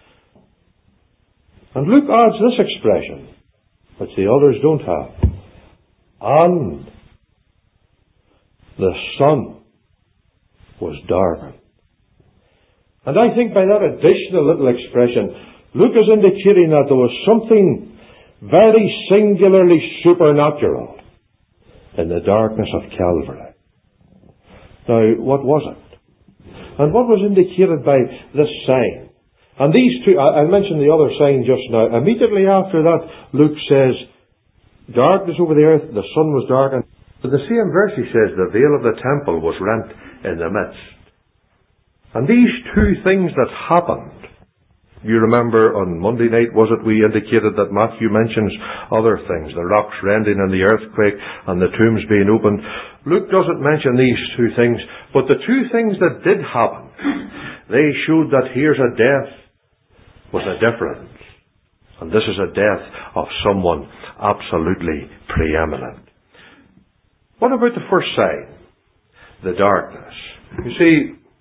And Luke adds this expression, which the others don't have. And the sun was darkened. And I think by that additional little expression, Luke is indicating that there was something very singularly supernatural in the darkness of Calvary. Now, what was it? And what was indicated by this sign? And these two, I mentioned the other sign just now. Immediately after that, Luke says, darkness over the earth, the sun was darkened. But the same verse he says, the veil of the temple was rent in the midst. And these two things that happened, you remember on Monday night, was it, we indicated that Matthew mentions other things, the rocks rending and the earthquake and the tombs being opened. Luke doesn't mention these two things, but the two things that did happen, they showed that here's a death with a difference. And this is a death of someone absolutely preeminent. What about the first sign? The darkness. You see,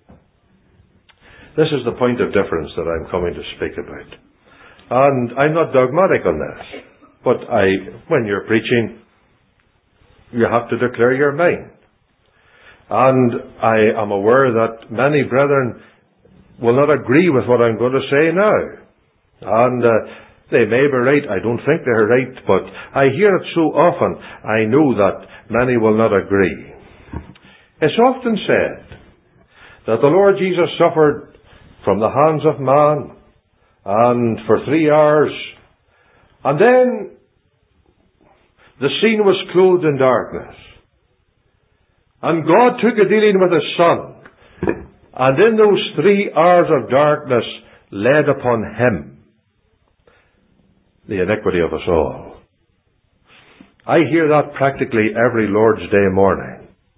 this is the point of difference that I'm coming to speak about. And I'm not dogmatic on this. But when you're preaching, you have to declare your mind. And I am aware that many brethren will not agree with what I'm going to say now. And they may be right. I don't think they're right. But I hear it so often, I know that many will not agree. It's often said that the Lord Jesus suffered from the hands of man, and for 3 hours. And then the scene was clothed in darkness. And God took a dealing with His Son. And in those 3 hours of darkness laid upon Him the iniquity of us all. I hear that practically every Lord's Day morning.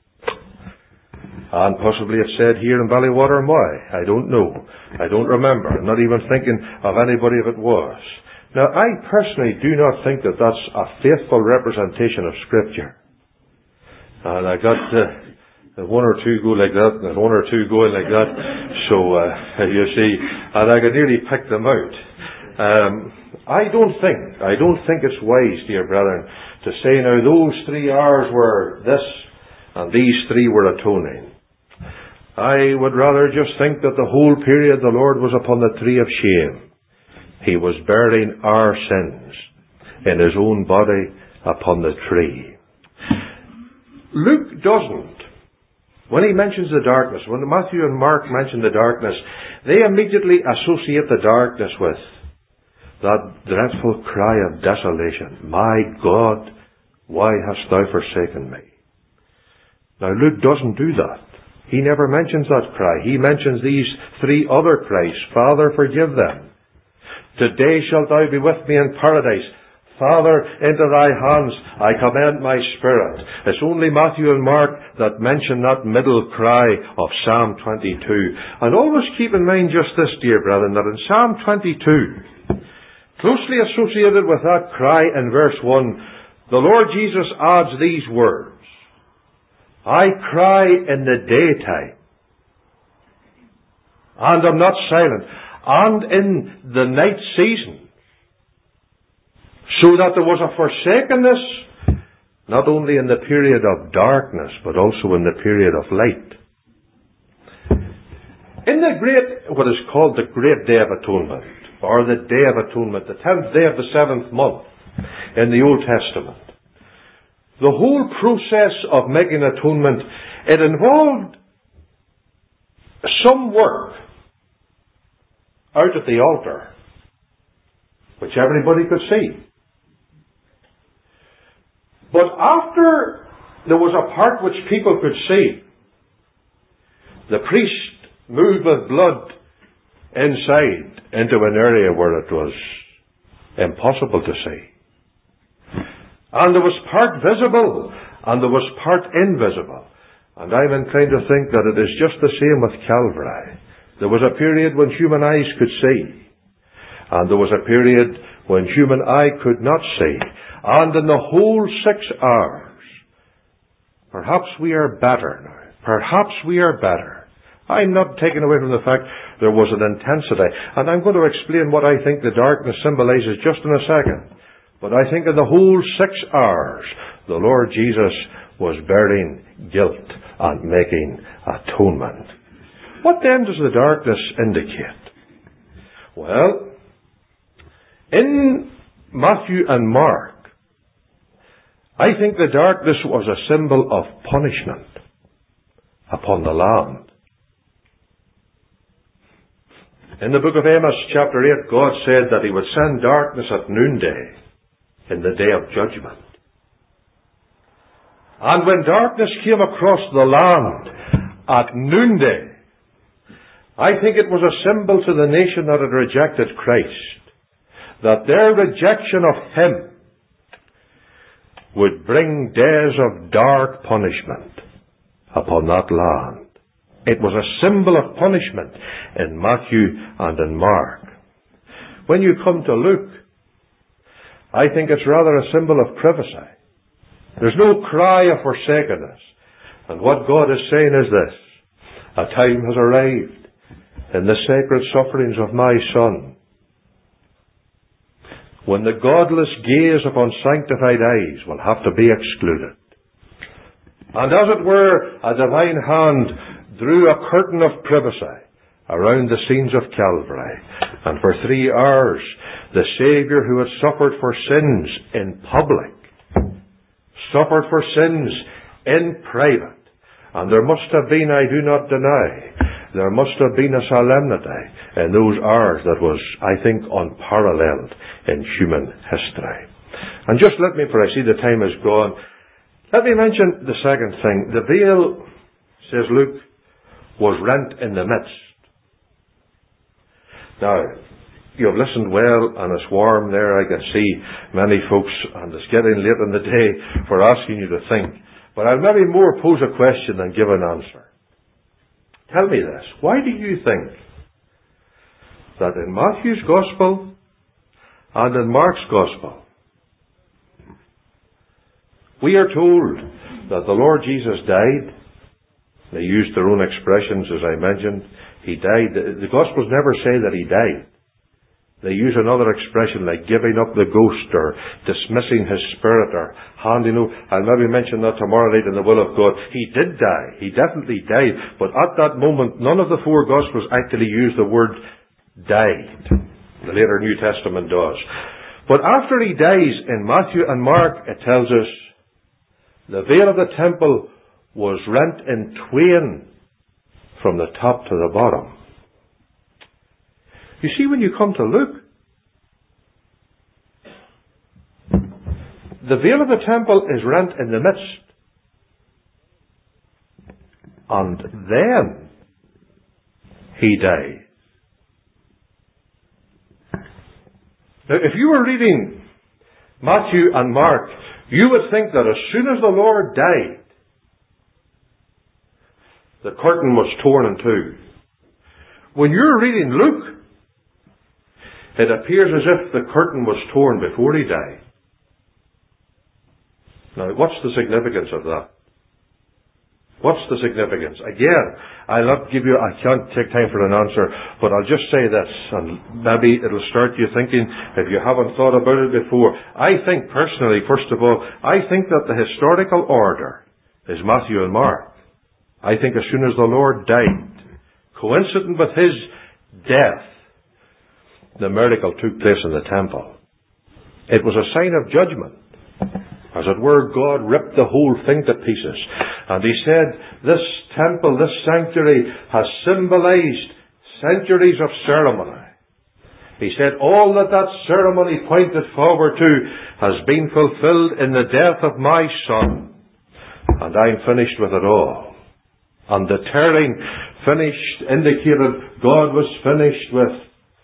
And possibly it's said here in Ballywater Moy. I don't know. I don't remember. I'm not even thinking of anybody if it was. Now, I personally do not think that that's a faithful representation of Scripture. And I got one or two go like that, and one or two going like that. So, you see, and I could nearly pick them out. I don't think it's wise, dear brethren, to say now those 3 hours were this, and these 3 were atoning. I would rather just think that the whole period the Lord was upon the tree of shame. He was bearing our sins in His own body upon the tree. Luke doesn't. When he mentions the darkness, when Matthew and Mark mention the darkness, they immediately associate the darkness with that dreadful cry of desolation. My God, why hast thou forsaken me? Now Luke doesn't do that. He never mentions that cry. He mentions these 3 other cries. Father, forgive them. Today shalt thou be with me in paradise. Father, into thy hands I commend my spirit. It's only Matthew and Mark that mention that middle cry of Psalm 22. And always keep in mind just this, dear brethren, that in Psalm 22, closely associated with that cry in verse 1, the Lord Jesus adds these words, I cry in the daytime, and am not silent, and in the night season, so that there was a forsakenness, not only in the period of darkness, but also in the period of light. In the what is called the Great Day of Atonement, or the Day of Atonement, the 10th day of the 7th month in the Old Testament, the whole process of making atonement, it involved some work out at the altar, which everybody could see. But after there was a part which people could see, the priest moved with blood inside into an area where it was impossible to see. And there was part visible, and there was part invisible. And I'm inclined to think that it is just the same with Calvary. There was a period when human eyes could see, and there was a period when human eye could not see. And in the whole 6 hours, perhaps we are better now. Perhaps we are better. I'm not taking away from the fact there was an intensity. And I'm going to explain what I think the darkness symbolizes just in a second. But I think in the whole 6 hours, the Lord Jesus was bearing guilt and making atonement. What then does the darkness indicate? Well, in Matthew and Mark, I think the darkness was a symbol of punishment upon the land. In the book of Amos, chapter 8, God said that He would send darkness at noonday in the day of judgment. And when darkness came across the land at noonday, I think it was a symbol to the nation that had rejected Christ, that their rejection of Him would bring days of dark punishment upon that land. It was a symbol of punishment in Matthew and in Mark. When you come to Luke, I think it's rather a symbol of privacy. There's no cry of forsakenness. And what God is saying is this: a time has arrived in the sacred sufferings of my Son, when the godless gaze upon sanctified eyes will have to be excluded. And as it were, a divine hand drew a curtain of privacy around the scenes of Calvary. And for 3 hours, the Saviour, who had suffered for sins in public, suffered for sins in private. And there must have been, I do not deny, there must have been a solemnity in those hours that was, I think, unparalleled in human history. And just let me, for I see the time is gone, let me mention the second thing. The veil, says Luke, was rent in the midst. Now, you have listened well, and it's warm there. I can see many folks, and it's getting late in the day for asking you to think. But I'll maybe more pose a question than give an answer. Tell me this: why do you think that in Matthew's Gospel and in Mark's Gospel, we are told that the Lord Jesus died? They used their own expressions, as I mentioned. He died. The Gospels never say that He died. They use another expression like giving up the ghost, or dismissing His spirit, or handing over. I'll maybe mention that tomorrow night in the will of God. He did die. He definitely died. But at that moment, none of the 4 Gospels actually use the word died. The later New Testament does. But after He dies, in Matthew and Mark, it tells us the veil of the temple was rent in twain from the top to the bottom. You see, when you come to Luke, the veil of the temple is rent in the midst. And then He dies. Now, if you were reading Matthew and Mark, you would think that as soon as the Lord died, the curtain was torn in two. When you're reading Luke, it appears as if the curtain was torn before He died. Now, what's the significance of that? What's the significance? Again, I can't take time for an answer, but I'll just say this, and maybe it'll start you thinking if you haven't thought about it before. I think personally, first of all, I think that the historical order is Matthew and Mark. I think as soon as the Lord died, coincident with His death, the miracle took place in the temple. It was a sign of judgment. As it were, God ripped the whole thing to pieces. And He said, this temple, this sanctuary, has symbolized centuries of ceremony. He said, all that ceremony pointed forward to has been fulfilled in the death of my Son. And I'm finished with it all. And the tearing finished indicated God was finished with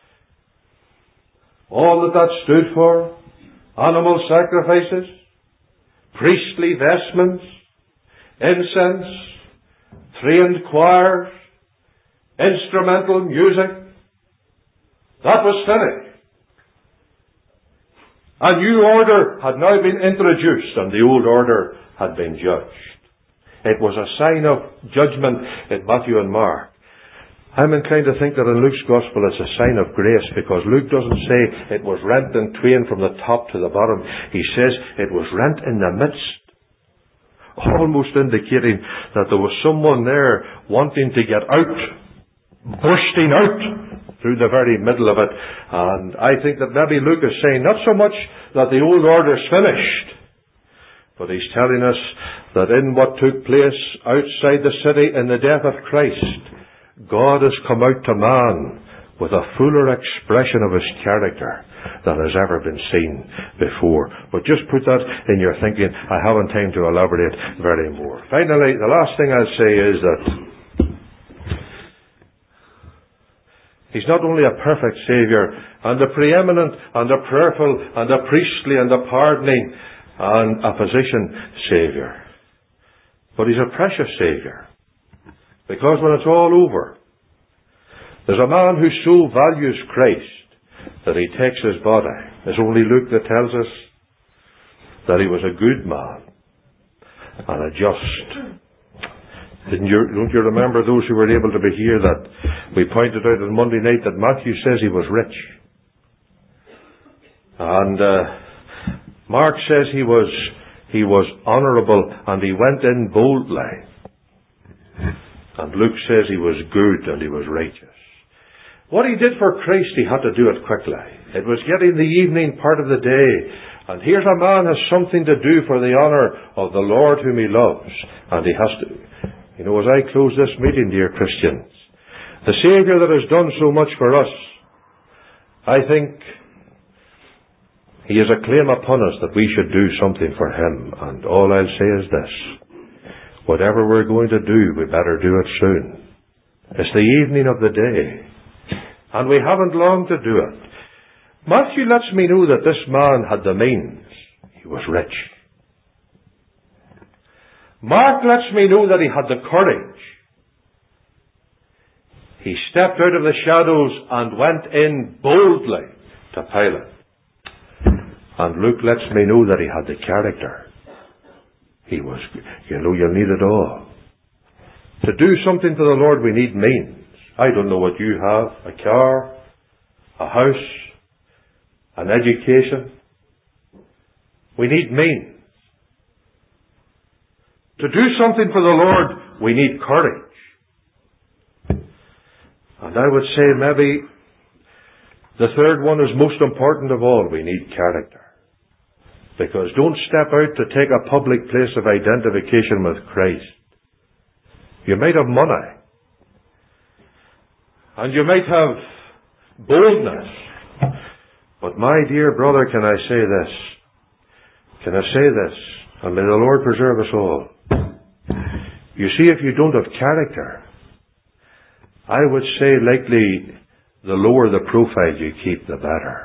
all that stood for. Animal sacrifices, priestly vestments, incense, trained choirs, instrumental music. That was finished. A new order had now been introduced, and the old order had been judged. It was a sign of judgment in Matthew and Mark. I'm inclined to think that in Luke's Gospel it's a sign of grace, because Luke doesn't say it was rent in twain from the top to the bottom. He says it was rent in the midst, almost indicating that there was someone there wanting to get out, bursting out through the very middle of it. And I think that maybe Luke is saying not so much that the old order's finished, but he's telling us that in what took place outside the city in the death of Christ, God has come out to man with a fuller expression of His character than has ever been seen before. But just put that in your thinking. I haven't time to elaborate very more. Finally, the last thing I'll say is that He's not only a perfect Saviour, and a preeminent, and a prayerful, and a priestly, and a pardoning, and a physician Saviour, but He's a precious Saviour. Because when it's all over, there's a man who so values Christ that he takes His body. It's only Luke that tells us that He was a good man and a just. Don't you remember, those who were able to be here, that we pointed out on Monday night that Matthew says he was rich. And Mark says he was honourable and he went in boldly. And Luke says he was good and he was righteous. What he did for Christ, he had to do it quickly. It was getting the evening part of the day. And here's a man has something to do for the honour of the Lord whom he loves. And he has to. You know, as I close this meeting, dear Christians, the Saviour that has done so much for us, I think He has a claim upon us that we should do something for Him. And all I'll say is this. Whatever we're going to do, we better do it soon. It's the evening of the day, and we haven't long to do it. Matthew lets me know that this man had the means. He was rich. Mark lets me know that he had the courage. He stepped out of the shadows and went in boldly to Pilate. And Luke lets me know that he had the character. He was, you'll need it all. To do something for the Lord, we need means. I don't know what you have. A car, a house, an education. We need means. To do something for the Lord, we need courage. And I would say maybe the third one is most important of all. We need character. Because don't step out to take a public place of identification with Christ. You might have money. And you might have boldness. But my dear brother, can I say this? Can I say this? And may the Lord preserve us all. You see, if you don't have character, I would say likely the lower the profile you keep, the better.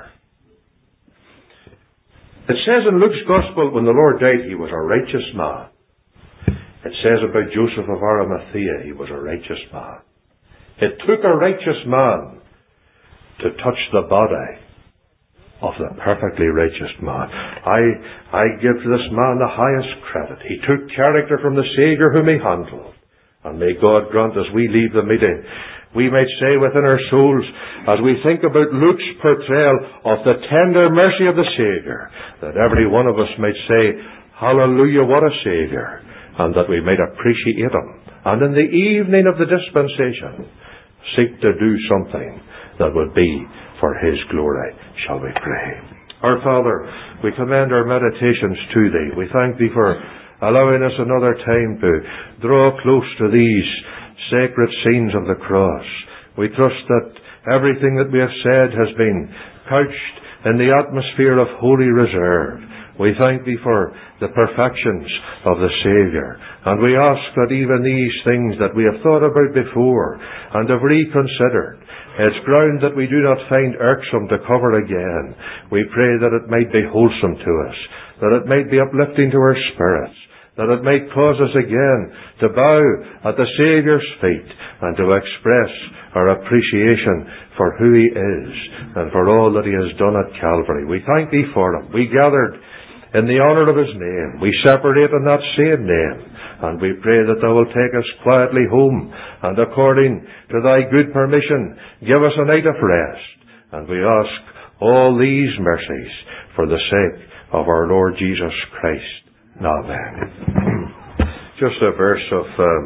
It says in Luke's Gospel, when the Lord died, He was a righteous man. It says about Joseph of Arimathea, he was a righteous man. It took a righteous man to touch the body of the perfectly righteous man. I give to this man the highest credit. He took character from the Saviour whom he handled. And may God grant as we leave the meeting, we might say within our souls, as we think about Luke's portrayal of the tender mercy of the Saviour, that every one of us might say, hallelujah, what a Saviour, and that we might appreciate him. And in the evening of the dispensation, seek to do something that would be for his glory. Shall we pray? Our Father, we commend our meditations to thee. We thank thee for allowing us another time to draw close to these sacred scenes of the cross. We trust that everything that we have said has been couched in the atmosphere of holy reserve. We thank thee for the perfections of the Saviour, and we ask that even these things that we have thought about before and have reconsidered, it's ground that we do not find irksome to cover again. We pray that it might be wholesome to us, that it might be uplifting to our spirits, that it might cause us again to bow at the Saviour's feet and to express our appreciation for who he is and for all that he has done at Calvary. We thank thee for him. We gathered in the honour of his name. We separate in that same name. And we pray that thou wilt take us quietly home, and according to thy good permission, give us a night of rest. And we ask all these mercies for the sake of our Lord Jesus Christ. Amen. Just a verse of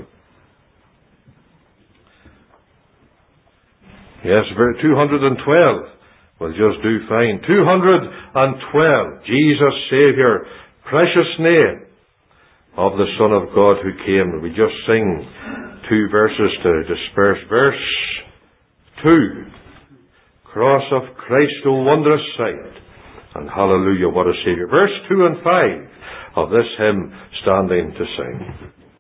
212 will just do fine. 212, Jesus Saviour, precious name of the Son of God who came. We just sing 2 verses to disperse. Verse 2, Cross of Christ, O wondrous sight, and hallelujah, what a Saviour. Verse 2 and 5 of this hymn, standing to sing.